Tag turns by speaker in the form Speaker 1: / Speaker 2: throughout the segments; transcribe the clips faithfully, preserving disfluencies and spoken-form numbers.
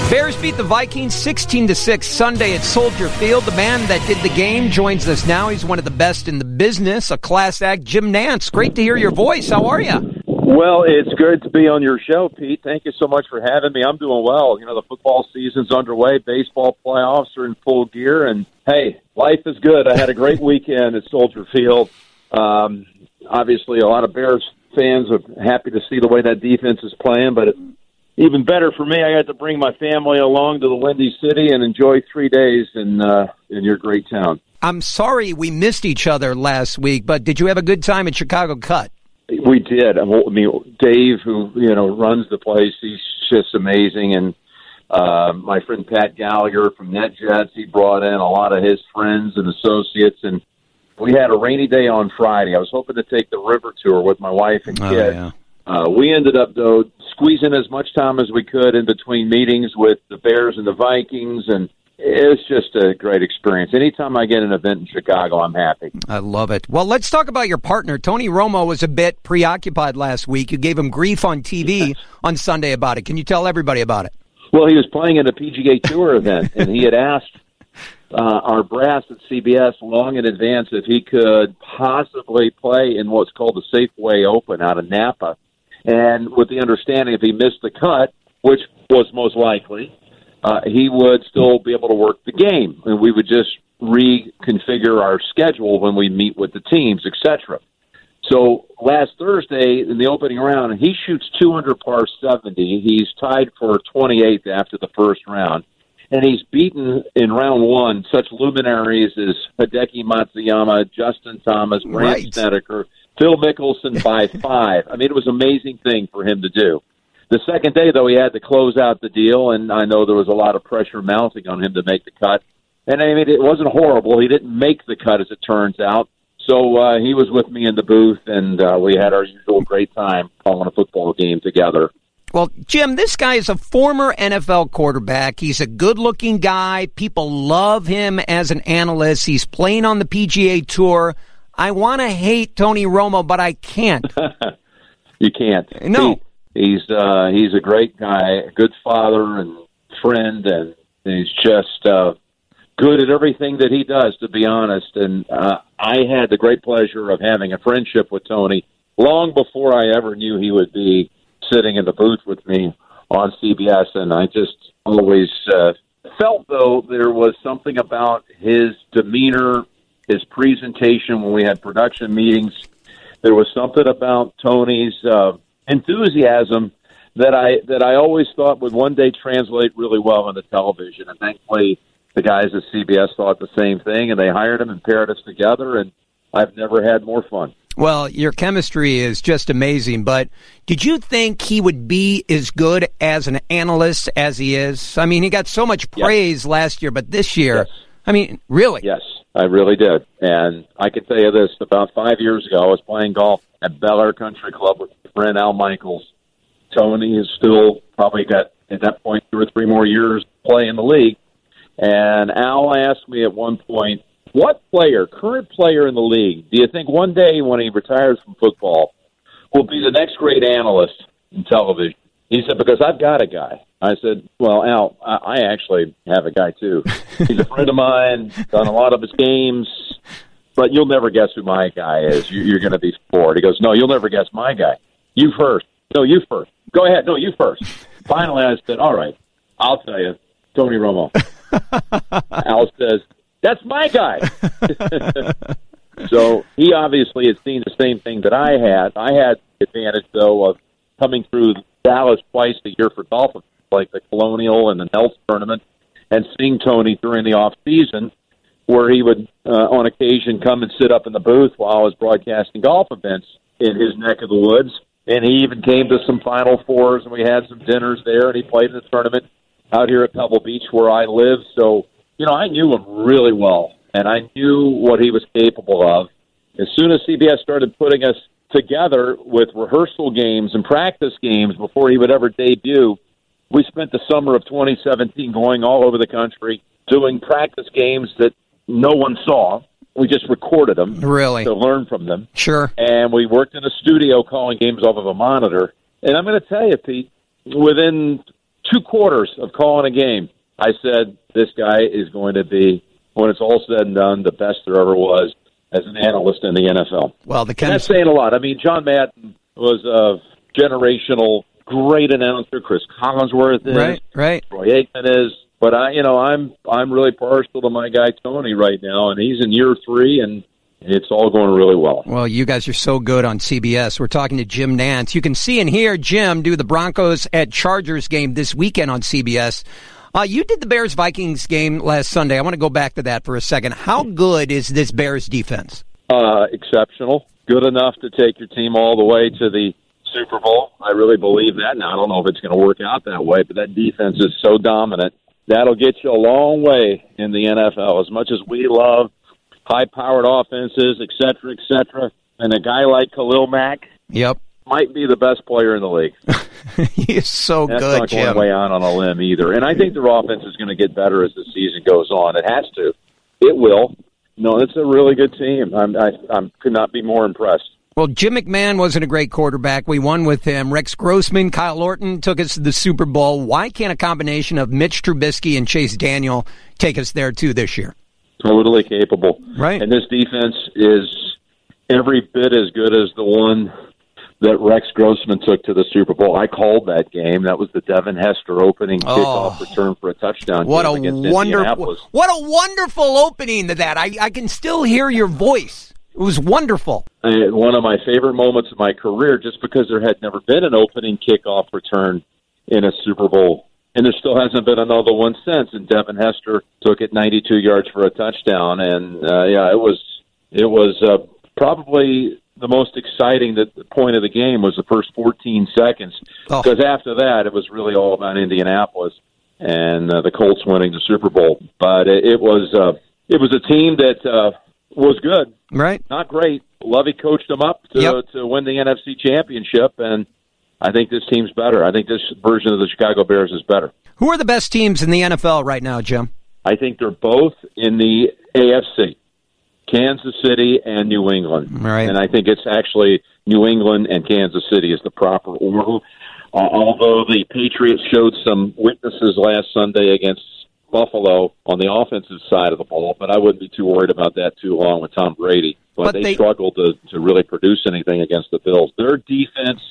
Speaker 1: Bears beat the Vikings sixteen to six Sunday at Soldier Field. The man that did the game joins us now. He's one of the best in the business, a class act, Jim Nantz. Great to hear your voice. How are you?
Speaker 2: Well, it's good to be on your show, Pete. Thank you so much for having me. I'm doing well. You know, the football season's underway. Baseball playoffs are in full gear. And, hey, life is good. I had a great weekend at Soldier Field. Um, obviously, a lot of Bears fans are happy to see the way that defense is playing, but it, even better for me, I got to bring my family along to the Windy City and enjoy three days in uh, in your great town.
Speaker 1: I'm sorry we missed each other last week, but did you have a good time at Chicago Cut?
Speaker 2: We did. I mean, Dave, who you know runs the place, he's just amazing, and uh, my friend Pat Gallagher from NetJets, he brought in a lot of his friends and associates, and we had a rainy day on Friday. I was hoping to take the river tour with my wife and kid.
Speaker 1: Oh, yeah.
Speaker 2: Uh, we ended up, though, squeezing as much time as we could in between meetings with the Bears and the Vikings, and it was just a great experience. Anytime I get an event in Chicago, I'm happy.
Speaker 1: I love it. Well, let's talk about your partner. Tony Romo was a bit preoccupied last week. You gave him grief on T V on Sunday about it. Can you tell everybody about it?
Speaker 2: Well, he was playing in a P G A Tour event, and he had asked uh, our brass at C B S long in advance if he could possibly play in what's called the Safeway Open out of Napa. And with the understanding if he missed the cut, which was most likely, uh, he would still be able to work the game. And we would just reconfigure our schedule when we meet with the teams, et cetera. So last Thursday in the opening round, he shoots two under par seventy. He's tied for twenty-eighth after the first round. And he's beaten in round one such luminaries as Hideki Matsuyama, Justin Thomas, Brandt
Speaker 1: Right.
Speaker 2: Snedeker, Phil Mickelson by five. I mean, it was an amazing thing for him to do. The second day, though, he had to close out the deal, and I know there was a lot of pressure mounting on him to make the cut. And, I mean, it wasn't horrible. He didn't make the cut, as it turns out. So uh, he was with me in the booth, and uh, we had our usual great time calling a football game together.
Speaker 1: Well, Jim, this guy is a former N F L quarterback. He's a good-looking guy. People love him as an analyst. He's playing on the P G A Tour. I want to hate Tony Romo, but I can't.
Speaker 2: You can't.
Speaker 1: No.
Speaker 2: He, he's uh, he's a great guy, a good father and friend, and he's just uh, good at everything that he does, to be honest. And uh, I had the great pleasure of having a friendship with Tony long before I ever knew he would be sitting in the booth with me on C B S, and I just always uh, felt, though, there was something about his demeanor, his presentation when we had production meetings. There was something about Tony's uh, enthusiasm that I that I always thought would one day translate really well on the television. And thankfully, the guys at C B S thought the same thing, and they hired him and paired us together, and I've never had more fun.
Speaker 1: Well, your chemistry is just amazing, but did you think he would be as good as an analyst as he is? I mean, he got so much praise yes. last year, but this year,
Speaker 2: yes.
Speaker 1: I mean, really?
Speaker 2: Yes, I really did. And I can tell you this, about five years ago, I was playing golf at Bel Air Country Club with my friend Al Michaels. Tony is still probably got, at that point, two or three more years playing the league. And Al asked me at one point, what player, current player in the league, do you think one day when he retires from football will be the next great analyst in television? He said, because I've got a guy. I said, well, Al, I, I actually have a guy too. He's a friend of mine, done a lot of his games, but you'll never guess who my guy is. You, you're going to be bored. He goes, no, you'll never guess my guy. You first. No, you first. Go ahead. No, you first. Finally, I said, all right, I'll tell you, Tony Romo. Al says, that's my guy. So he obviously had seen the same thing that I had. I had the advantage, though, of coming through Dallas twice a year for golf, like the Colonial and the Nels tournament, and seeing Tony during the off season, where he would, uh, on occasion, come and sit up in the booth while I was broadcasting golf events in his neck of the woods. And he even came to some Final Fours, and we had some dinners there, and he played in the tournament out here at Pebble Beach where I live. So, you know, I knew him really well, and I knew what he was capable of. As soon as C B S started putting us together with rehearsal games and practice games before he would ever debut, we spent the summer of twenty seventeen going all over the country doing practice games that no one saw. We just recorded them
Speaker 1: really
Speaker 2: to learn from them.
Speaker 1: Sure.
Speaker 2: And we worked in a studio calling games off of a monitor. And I'm going to tell you, Pete, within two quarters of calling a game, I said this guy is going to be, when it's all said and done, the best there ever was as an analyst in the N F L.
Speaker 1: Well, the
Speaker 2: and that's saying a lot. I mean, John Madden was a generational great announcer. Chris Collinsworth is.
Speaker 1: Right, right.
Speaker 2: Troy Aikman is. But I, you know, I'm I'm really partial to my guy Tony right now, and he's in year three, and it's all going really well.
Speaker 1: Well, you guys are so good on C B S. We're talking to Jim Nantz. You can see and hear Jim do the Broncos at Chargers game this weekend on C B S. Uh, you did the Bears-Vikings game last Sunday. I want to go back to that for a second. How good is this Bears defense?
Speaker 2: Uh, exceptional. Good enough to take your team all the way to the Super Bowl. I really believe that. Now, I don't know if it's going to work out that way, but that defense is so dominant. That'll get you a long way in the N F L. As much as we love high-powered offenses, et cetera, et cetera, and a guy like Khalil Mack
Speaker 1: yep.
Speaker 2: might be the best player in the league.
Speaker 1: He is so
Speaker 2: That's
Speaker 1: good,
Speaker 2: not
Speaker 1: Jim.
Speaker 2: going way out on a limb either. And I think their offense is going to get better as the season goes on. It has to. It will. No, it's a really good team. I'm, I I'm, could not be more impressed.
Speaker 1: Well, Jim McMahon wasn't a great quarterback. We won with him. Rex Grossman, Kyle Orton took us to the Super Bowl. Why can't a combination of Mitch Trubisky and Chase Daniel take us there, too, this year?
Speaker 2: Totally capable.
Speaker 1: Right.
Speaker 2: And this defense is every bit as good as the one that Rex Grossman took to the Super Bowl. I called that game. That was the Devin Hester opening
Speaker 1: oh,
Speaker 2: kickoff return for a touchdown
Speaker 1: what
Speaker 2: game
Speaker 1: a
Speaker 2: against
Speaker 1: wonder-
Speaker 2: Indianapolis.
Speaker 1: What a wonderful opening to that. I, I can still hear your voice. It was wonderful.
Speaker 2: And one of my favorite moments of my career, just because there had never been an opening kickoff return in a Super Bowl. And there still hasn't been another one since. And Devin Hester took it ninety-two yards for a touchdown. And, uh, yeah, it was it was uh, probably the most exciting that the point of the game was the first fourteen seconds.
Speaker 1: Oh.
Speaker 2: Because after that, it was really all about Indianapolis and uh, the Colts winning the Super Bowl. But it, it was uh, it was a team that uh, was good.
Speaker 1: Right.
Speaker 2: Not great. Lovey coached them up to
Speaker 1: Yep.
Speaker 2: to win the N F C Championship, and I think this team's better. I think this version of the Chicago Bears is better.
Speaker 1: Who are the best teams in the N F L right now, Jim?
Speaker 2: I think they're both in the A F C, Kansas City and New England.
Speaker 1: Right.
Speaker 2: And I think it's actually New England and Kansas City is the proper order. Uh, although the Patriots showed some weaknesses last Sunday against Buffalo on the offensive side of the ball, but I wouldn't be too worried about that too long with Tom Brady. But,
Speaker 1: But
Speaker 2: they,
Speaker 1: they
Speaker 2: struggled to, to really produce anything against the Bills. Their defense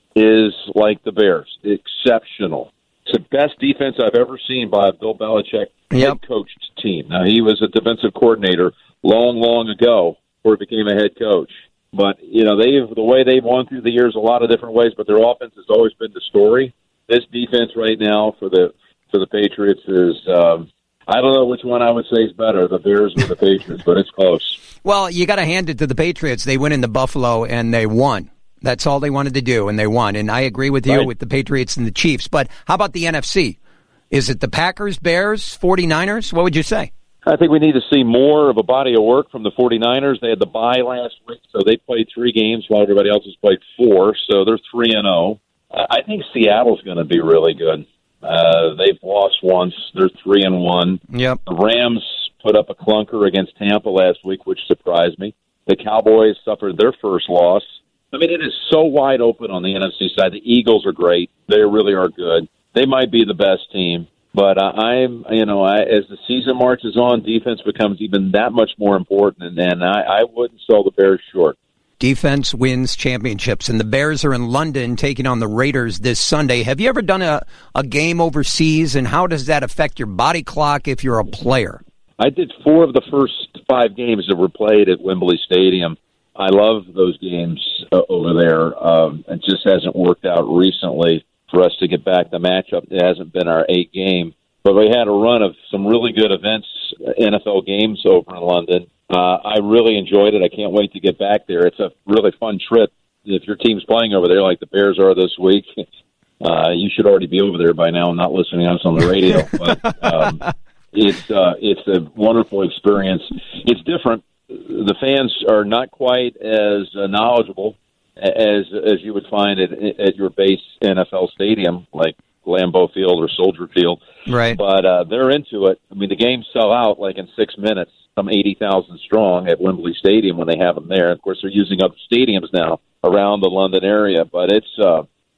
Speaker 2: is like the Bears, exceptional. It's the best defense I've ever seen by a Bill Belichick
Speaker 1: Yep.
Speaker 2: head coached team. Now, he was a defensive coordinator long, long ago before he became a head coach. But, you know, they've the way they've won through the years a lot of different ways, but their offense has always been the story. This defense right now for the for the Patriots is, um, I don't know which one I would say is better, the Bears or the Patriots, but it's close.
Speaker 1: Well, you got to hand it to the Patriots. They went into Buffalo and they won. That's all they wanted to do, and they won. And I agree with you
Speaker 2: Right.
Speaker 1: with the Patriots and the Chiefs. But how about the N F C? Is it the Packers, Bears, forty-niners? What would you say?
Speaker 2: I think we need to see more of a body of work from the forty-niners. They had the bye last week, so they played three games while everybody else has played four, so they're three and oh. I think Seattle's going to be really good. Uh, they've lost once. They're three and one.
Speaker 1: Yep.
Speaker 2: The Rams put up a clunker against Tampa last week, which surprised me. The Cowboys suffered their first loss. I mean, it is so wide open on the N F C side. The Eagles are great. They really are good. They might be the best team. But uh, I'm, you know, I, as the season marches on, defense becomes even that much more important, and, and I, I wouldn't sell the Bears short.
Speaker 1: Defense wins championships, and the Bears are in London taking on the Raiders this Sunday. Have you ever done a, a game overseas, and how does that affect your body clock if you're a player?
Speaker 2: I did four of the first five games that were played at Wembley Stadium. I love those games uh, over there. Um, it just hasn't worked out recently for us to get back. The matchup it hasn't been our eight game, but we had a run of some really good events, N F L games over in London. Uh, I really enjoyed it. I can't wait to get back there. It's a really fun trip. If your team's playing over there like the Bears are this week, uh, you should already be over there by now and not listening to us on the radio. But um, it's uh, it's a wonderful experience. It's different. The fans are not quite as uh, knowledgeable as as you would find at, at your base N F L stadium, like Lambeau Field or Soldier Field.
Speaker 1: Right.
Speaker 2: But uh, they're into it. I mean, the games sell out like in six minutes. Some eighty thousand strong at Wembley Stadium when they have them there. Of course, they're using other stadiums now around the London area, but it's uh,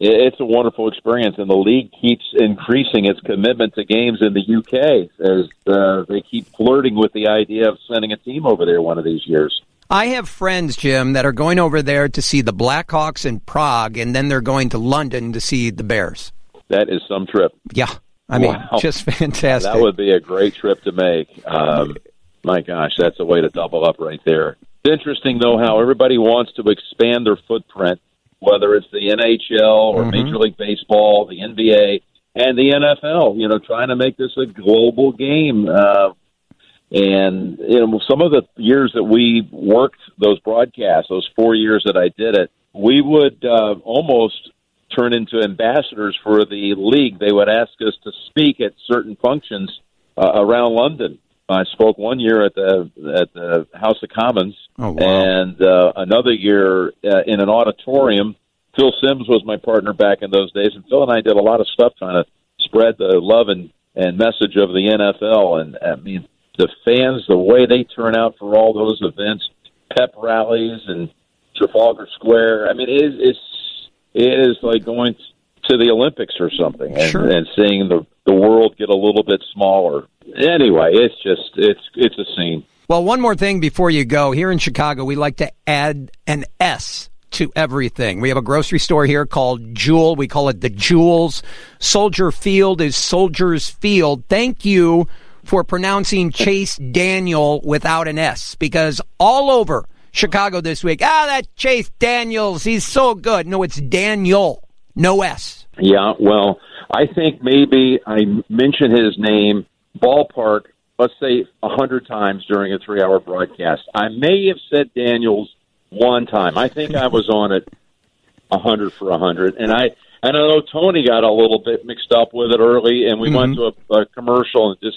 Speaker 2: it's a wonderful experience, and the league keeps increasing its commitment to games in the U K as uh, they keep flirting with the idea of sending a team over there one of these years.
Speaker 1: I have friends, Jim, that are going over there to see the Blackhawks in Prague, and then they're going to London to see the Bears.
Speaker 2: That is some trip.
Speaker 1: Yeah. I mean,
Speaker 2: wow.
Speaker 1: Just fantastic.
Speaker 2: That would be a great trip to make. Um, my gosh, that's a way to double up right there. It's interesting, though, how everybody wants to expand their footprint, whether it's the N H L or mm-hmm. Major League Baseball, the N B A, and the N F L, you know, trying to make this a global game. Uh, and, you know, some of the years that we worked those broadcasts, those four years that I did it, we would uh, almost turn into ambassadors for the league. They would ask us to speak at certain functions uh, around London. I spoke one year at the at the House of Commons,
Speaker 1: oh, wow.
Speaker 2: and uh, another year uh, in an auditorium. Phil Simms was my partner back in those days, and Phil and I did a lot of stuff trying to spread the love and, and message of the N F L. And I mean, the fans, the way they turn out for all those events, pep rallies and Trafalgar Square. I mean, it is it's, it is like going to the Olympics or something, and,
Speaker 1: sure.
Speaker 2: and seeing the the world get a little bit smaller. Anyway, it's just it's it's a scene.
Speaker 1: Well, one more thing before you go. Here in Chicago, we like to add an S to everything. We have a grocery store here called Jewel. We call it the Jewels. Soldier Field is Soldier's Field. Thank you for pronouncing Chase Daniel without an S, because all over Chicago this week, ah, that Chase Daniels, he's so good. No, it's Daniel, no S.
Speaker 2: Yeah, well, I think maybe I mentioned his name, ballpark, let's say a hundred times during a three-hour broadcast. I may have said Daniels one time. I think I was on it a hundred for a hundred, and I and I know Tony got a little bit mixed up with it early, and we mm-hmm. went to a, a commercial, and just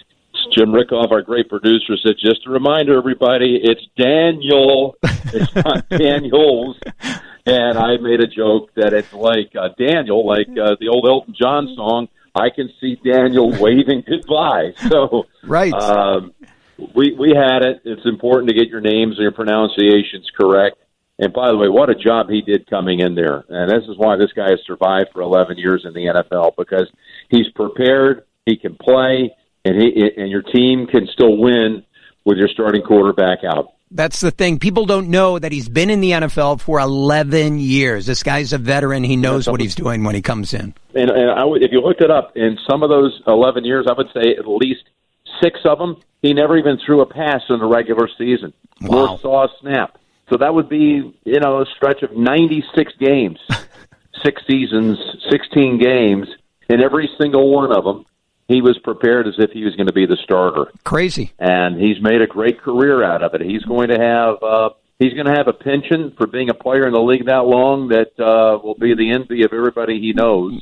Speaker 2: Jim Rickoff, our great producer, said, just a reminder, everybody, it's Daniel, it's not Daniels. And I made a joke that it's like uh, Daniel, like uh, the old Elton John song, I can see Daniel waving goodbye. So
Speaker 1: right.
Speaker 2: um, we we had it. It's important to get your names and your pronunciations correct. And by the way, what a job he did coming in there. And this is why this guy has survived for eleven years in the N F L, because he's prepared, he can play, and he and your team can still win with your starting quarterback out.
Speaker 1: That's the thing. People don't know that he's been in the N F L for eleven years. This guy's a veteran. He knows what he's doing when he comes in.
Speaker 2: And, and I would, if you looked it up, in some of those eleven years, I would say at least six of them, he never even threw a pass in the regular season,
Speaker 1: wow.
Speaker 2: nor saw a snap. So that would be, you know, a stretch of ninety-six games, six seasons, sixteen games, and every single one of them, he was prepared as if he was going to be the starter.
Speaker 1: Crazy.
Speaker 2: And he's made a great career out of it. He's going to have uh, he's going to have a pension for being a player in the league that long that uh, will be the envy of everybody he knows.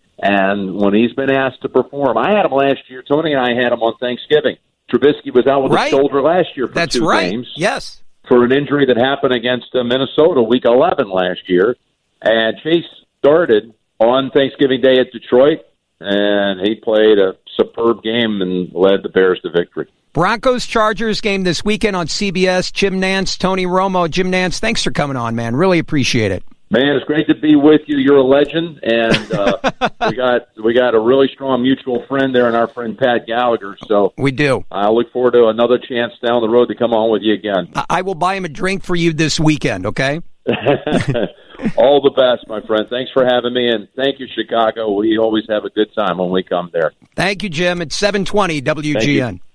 Speaker 2: And when he's been asked to perform, I had him last year. Tony and I had him on Thanksgiving. Trubisky was out with
Speaker 1: right.
Speaker 2: a shoulder last year for
Speaker 1: That's
Speaker 2: two
Speaker 1: right.
Speaker 2: games.
Speaker 1: Yes.
Speaker 2: For an injury that happened against uh, Minnesota week eleven last year. And Chase started on Thanksgiving Day at Detroit, and he played a superb game and led the Bears to victory.
Speaker 1: Broncos-Chargers game this weekend on C B S. Jim Nantz, Tony Romo. Jim Nantz, thanks for coming on, man. Really appreciate it.
Speaker 2: Man, it's great to be with you. You're a legend, and uh, we got we got a really strong mutual friend there in our friend Pat Gallagher. So
Speaker 1: we do.
Speaker 2: I look forward to another chance down the road to come on with you again.
Speaker 1: I will buy him a drink for you this weekend, okay?
Speaker 2: All the best, my friend. Thanks for having me, and thank you, Chicago. We always have a good time when we come there.
Speaker 1: Thank you, Jim. It's seven twenty W G N.